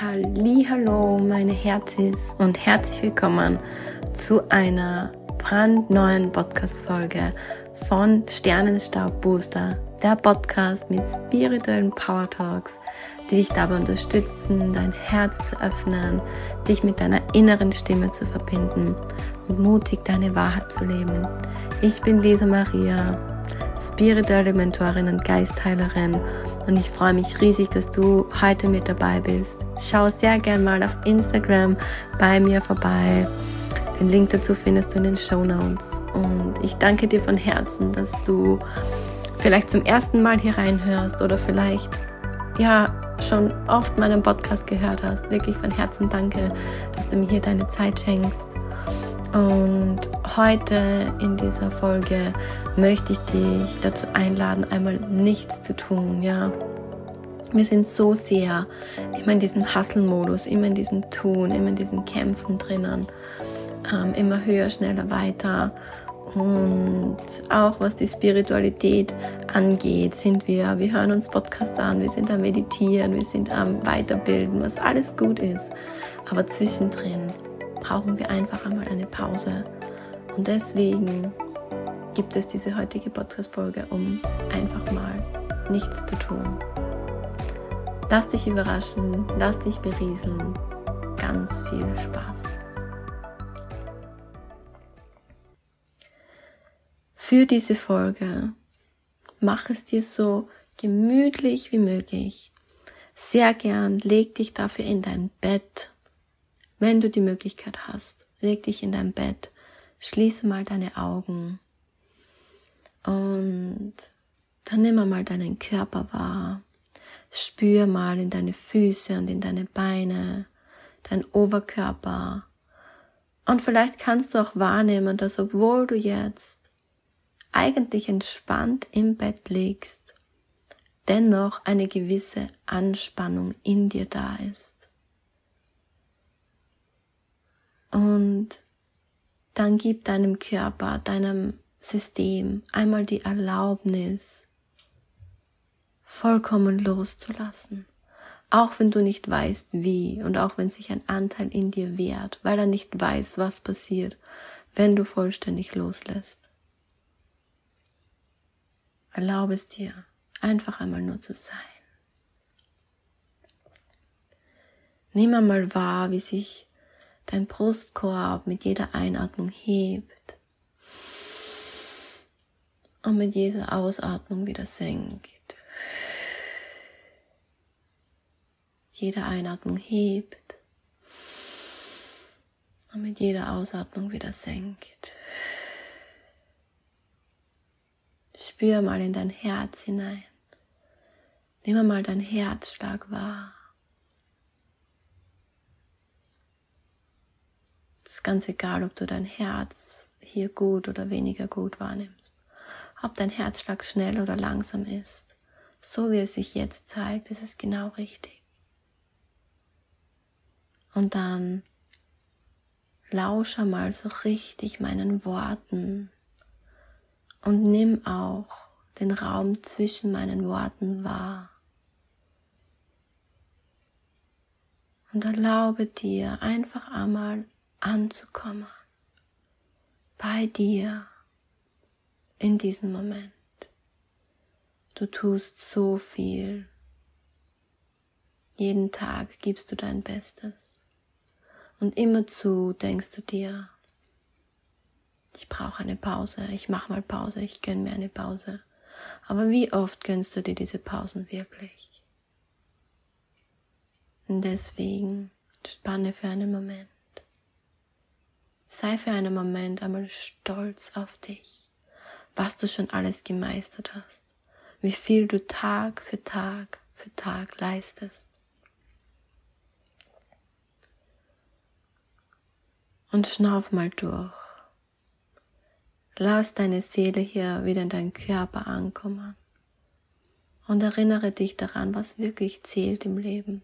Hallihallo meine Herzis und herzlich willkommen zu einer brandneuen Podcast-Folge von Sternenstaub Booster, der Podcast mit spirituellen Power Talks, die dich dabei unterstützen, dein Herz zu öffnen, dich mit deiner inneren Stimme zu verbinden und mutig deine Wahrheit zu leben. Ich bin Lisa Maria, spirituelle Mentorin und Geistheilerin, und ich freue mich riesig, dass du heute mit dabei bist. Schau sehr gern mal auf Instagram bei mir vorbei. Den Link dazu findest du in den Shownotes. Und ich danke dir von Herzen, dass du vielleicht zum ersten Mal hier reinhörst oder vielleicht schon oft meinen Podcast gehört hast. Wirklich von Herzen danke, dass du mir hier deine Zeit schenkst. Und heute in dieser Folge möchte ich dich dazu einladen, einmal nichts zu tun, ja. Wir sind so sehr immer in diesem Hustle-Modus, immer in diesem Tun, immer in diesen Kämpfen drinnen, immer höher, schneller, weiter. Und auch was die Spiritualität angeht, wir hören uns Podcasts an, wir sind am Meditieren, wir sind am Weiterbilden, was alles gut ist. Aber zwischendrin brauchen wir einfach einmal eine Pause. Und deswegen gibt es diese heutige Podcast-Folge, um einfach mal nichts zu tun. Lass dich überraschen, lass dich berieseln. Ganz viel Spaß. Für diese Folge mach es dir so gemütlich wie möglich. Sehr gern leg dich dafür in dein Bett. Wenn du die Möglichkeit hast, leg dich in dein Bett, schließe mal deine Augen und dann nimm mal deinen Körper wahr. Spür mal in deine Füße und in deine Beine, dein Oberkörper. Und vielleicht kannst du auch wahrnehmen, dass obwohl du jetzt eigentlich entspannt im Bett liegst, dennoch eine gewisse Anspannung in dir da ist. Und dann gib deinem Körper, deinem System einmal die Erlaubnis, vollkommen loszulassen. Auch wenn du nicht weißt, wie, und auch wenn sich ein Anteil in dir wehrt, weil er nicht weiß, was passiert, wenn du vollständig loslässt. Erlaube es dir, einfach einmal nur zu sein. Nimm einmal wahr, wie sich dein Brustkorb mit jeder Einatmung hebt und mit jeder Ausatmung wieder senkt. Jede Einatmung hebt und mit jeder Ausatmung wieder senkt. Spür mal in dein Herz hinein. Nimm mal deinen Herzschlag wahr. Es ist ganz egal, ob du dein Herz hier gut oder weniger gut wahrnimmst. Ob dein Herzschlag schnell oder langsam ist. So wie es sich jetzt zeigt, ist es genau richtig. Und dann lausche mal so richtig meinen Worten und nimm auch den Raum zwischen meinen Worten wahr. Und erlaube dir einfach einmal anzukommen, bei dir in diesem Moment. Du tust so viel. Jeden Tag gibst du dein Bestes. Und immerzu denkst du dir, ich brauche eine Pause, ich mache mal Pause, ich gönne mir eine Pause. Aber wie oft gönnst du dir diese Pausen wirklich? Und deswegen spanne für einen Moment. Sei für einen Moment einmal stolz auf dich, was du schon alles gemeistert hast, wie viel du Tag für Tag leistest. Und schnauf mal durch. Lass deine Seele hier wieder in deinen Körper ankommen und erinnere dich daran, was wirklich zählt im Leben.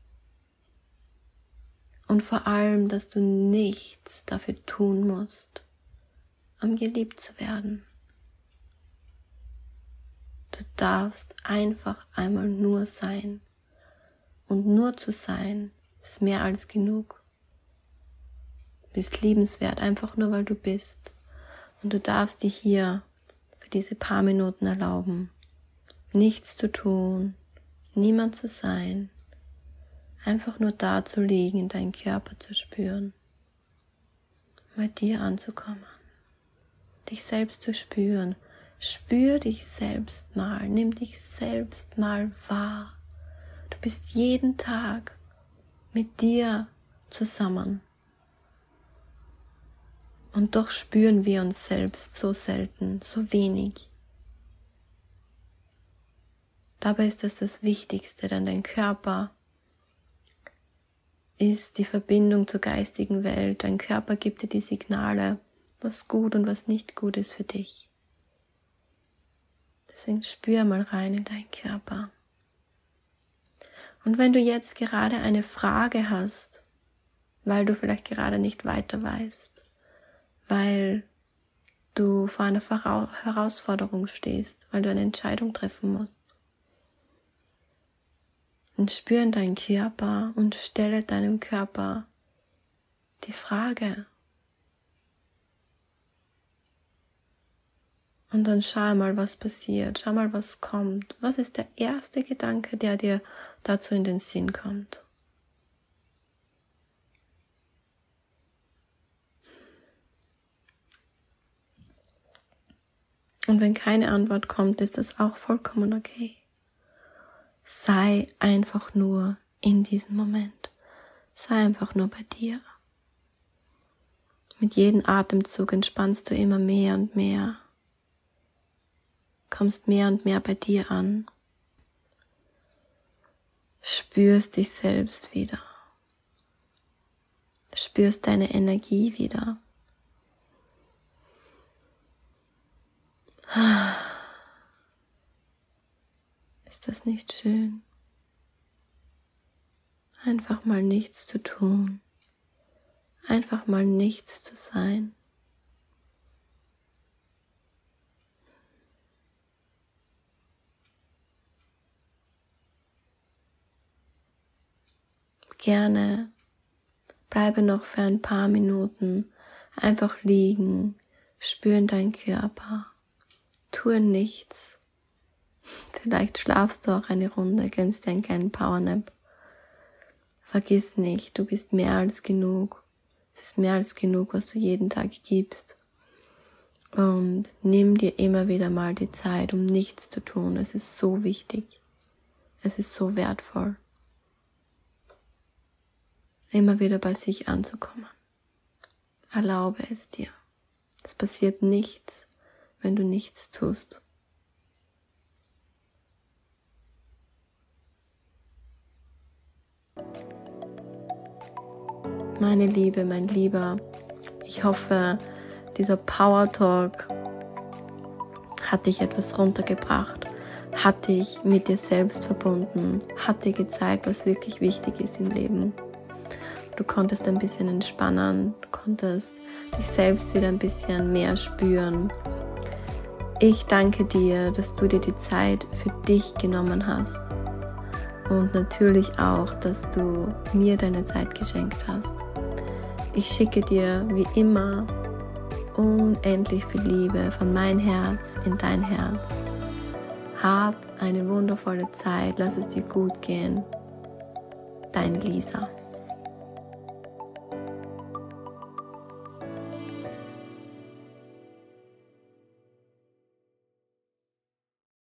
Und vor allem, dass du nichts dafür tun musst, um geliebt zu werden. Du darfst einfach einmal nur sein. Und nur zu sein Das ist mehr als genug. Du bist liebenswert, einfach nur weil du bist. Und du darfst dir hier für diese paar Minuten erlauben, nichts zu tun, niemand zu sein, einfach nur da zu liegen, deinen Körper zu spüren, bei dir anzukommen, dich selbst zu spüren. Spür dich selbst mal, nimm dich selbst mal wahr. Du bist jeden Tag mit dir zusammen. Und doch spüren wir uns selbst so selten, so wenig. Dabei ist das Wichtigste, denn dein Körper ist die Verbindung zur geistigen Welt. Dein Körper gibt dir die Signale, was gut und was nicht gut ist für dich. Deswegen spür mal rein in deinen Körper. Und wenn du jetzt gerade eine Frage hast, weil du vielleicht gerade nicht weiter weißt, weil du vor einer Herausforderung stehst, weil du eine Entscheidung treffen musst, dann spür in deinen Körper und stelle deinem Körper die Frage. Und dann schau mal, was passiert, schau mal, was kommt. Was ist der erste Gedanke, der dir dazu in den Sinn kommt? Und wenn keine Antwort kommt, ist das auch vollkommen okay. Sei einfach nur in diesem Moment. Sei einfach nur bei dir. Mit jedem Atemzug entspannst du immer mehr und mehr. Kommst mehr und mehr bei dir an. Spürst dich selbst wieder. Spürst deine Energie wieder. Ist das nicht schön? Einfach mal nichts zu tun. Einfach mal nichts zu sein. Gerne bleibe noch für ein paar Minuten einfach liegen, spüren deinen Körper, tue nichts. Vielleicht schlafst du auch eine Runde, gönnst dir einen kleinen Powernap. Vergiss nicht, du bist mehr als genug. Es ist mehr als genug, was du jeden Tag gibst. Und nimm dir immer wieder mal die Zeit, um nichts zu tun. Es ist so wichtig. Es ist so wertvoll. Immer wieder bei sich anzukommen. Erlaube es dir. Es passiert nichts, wenn du nichts tust. Meine Liebe, mein Lieber, ich hoffe, dieser Power Talk hat dich etwas runtergebracht, hat dich mit dir selbst verbunden, hat dir gezeigt, was wirklich wichtig ist im Leben. Du konntest ein bisschen entspannen, du konntest dich selbst wieder ein bisschen mehr spüren. Ich danke dir, dass du dir die Zeit für dich genommen hast und natürlich auch, dass du mir deine Zeit geschenkt hast. Ich schicke dir wie immer unendlich viel Liebe von mein Herz in dein Herz. Hab eine wundervolle Zeit, lass es dir gut gehen. Dein Lisa.